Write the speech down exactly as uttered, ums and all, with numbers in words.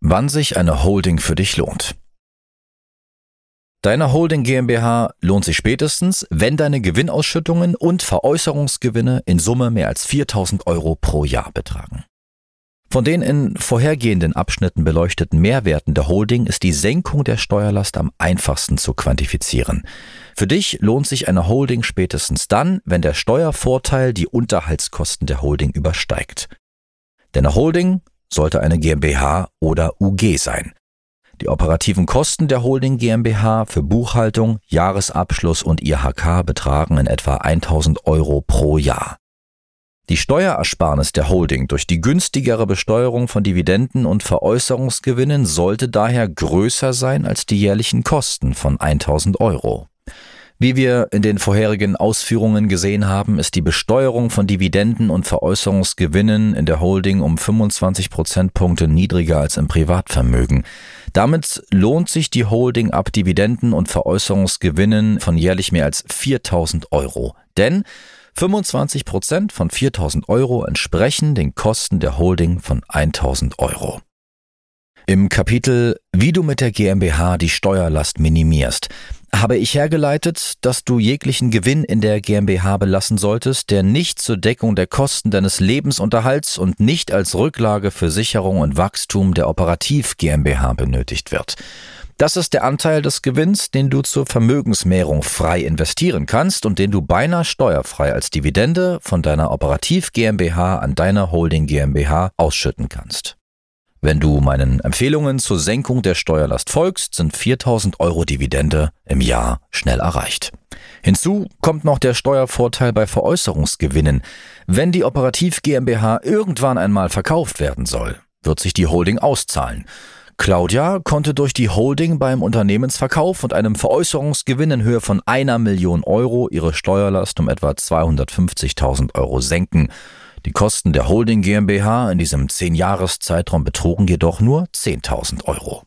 Wann sich eine Holding für dich lohnt. Deine Holding GmbH lohnt sich spätestens, wenn deine Gewinnausschüttungen und Veräußerungsgewinne in Summe mehr als viertausend Euro pro Jahr betragen. Von den in vorhergehenden Abschnitten beleuchteten Mehrwerten der Holding ist die Senkung der Steuerlast am einfachsten zu quantifizieren. Für dich lohnt sich eine Holding spätestens dann, wenn der Steuervorteil die Unterhaltskosten der Holding übersteigt. Deine Holding sollte eine GmbH oder U G sein. Die operativen Kosten der Holding GmbH für Buchhaltung, Jahresabschluss und I H K betragen in etwa eintausend Euro pro Jahr. Die Steuerersparnis der Holding durch die günstigere Besteuerung von Dividenden und Veräußerungsgewinnen sollte daher größer sein als die jährlichen Kosten von eintausend Euro. Wie wir in den vorherigen Ausführungen gesehen haben, ist die Besteuerung von Dividenden und Veräußerungsgewinnen in der Holding um fünfundzwanzig Prozentpunkte niedriger als im Privatvermögen. Damit lohnt sich die Holding ab Dividenden und Veräußerungsgewinnen von jährlich mehr als viertausend Euro. Denn fünfundzwanzig Prozent von viertausend Euro entsprechen den Kosten der Holding von eintausend Euro. Im Kapitel Wie du mit der GmbH die Steuerlast minimierst, habe ich hergeleitet, dass du jeglichen Gewinn in der GmbH belassen solltest, der nicht zur Deckung der Kosten deines Lebensunterhalts und nicht als Rücklage für Sicherung und Wachstum der Operativ GmbH benötigt wird. Das ist der Anteil des Gewinns, den du zur Vermögensmehrung frei investieren kannst und den du beinahe steuerfrei als Dividende von deiner Operativ GmbH an deine Holding GmbH ausschütten kannst. Wenn du meinen Empfehlungen zur Senkung der Steuerlast folgst, sind viertausend Euro Dividende im Jahr schnell erreicht. Hinzu kommt noch der Steuervorteil bei Veräußerungsgewinnen. Wenn die Operativ GmbH irgendwann einmal verkauft werden soll, wird sich die Holding auszahlen. Claudia konnte durch die Holding beim Unternehmensverkauf und einem Veräußerungsgewinn in Höhe von einer Million Euro ihre Steuerlast um etwa zweihundertfünfzigtausend Euro senken. Die Kosten der Holding GmbH in diesem zehn Jahres Zeitraum betrugen jedoch nur zehntausend Euro.